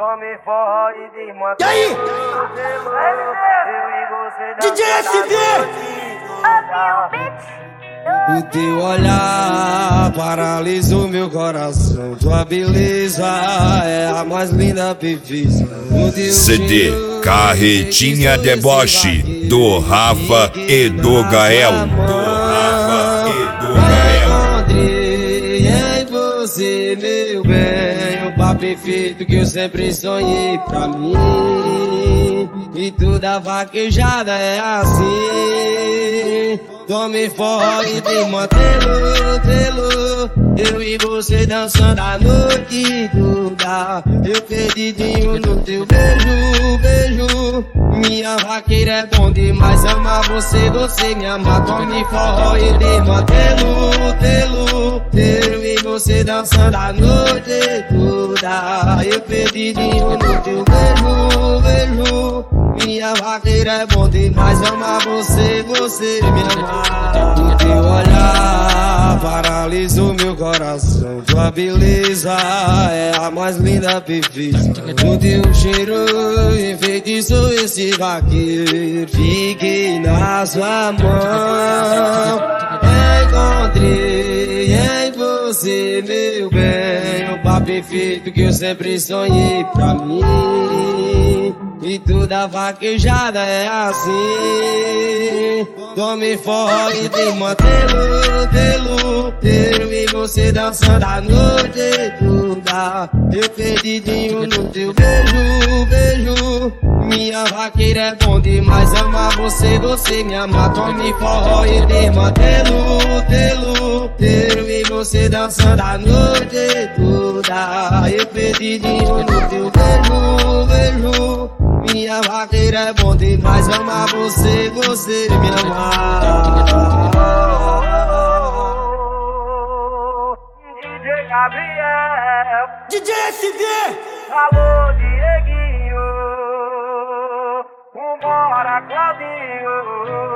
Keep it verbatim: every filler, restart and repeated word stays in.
Tome forró e desmantela. E aí? D J S V! O teu olhar paralisou meu coração. Tua beleza é a mais linda perfeição. C D Carretinha Deboche do Rafa e do Gael. Do Rafa e do Gael. Encontrei em você, meu bem, o par perfeito que eu sempre sonhei pra mim. E toda vaquejada é assim. Tome forró e desmantelo, telo. Eu e você dançando a noite toda. Eu perdidinho no teu beijo, beijo. Minha vaqueira é bom demais, amar você, você me ama. Tome forró e desmantelo, telo. Eu e você dançando a noite toda. Eu perdidinho no teu beijo, beijo. Minha vaqueira é bom demais, amar você, você me ama. O teu olhar paralisou meu coração. Tua beleza é a mais linda perfeição. O teu cheiro enfeitiçou esse vaqueiro. Fiquei na sua mão. Encontrei em você, meu bem, o par perfeito que eu sempre sonhei pra mim. E toda vaquejada é assim. Tome forró e desmantelo, telo. Eu e você dançando a noite toda. Eu perdidinho no teu beijo, beijo. Minha vaqueira é bom demais, amar você, você me ama. Tome forró e desmantelo, telo. Eu e você dançando a noite toda. Eu perdidinho no teu beijo, beijo. Minha vaqueira é bom demais, amar você, você me amar. D J Gabriel, D J S V! alô Dieguinho, vambora Claudinho.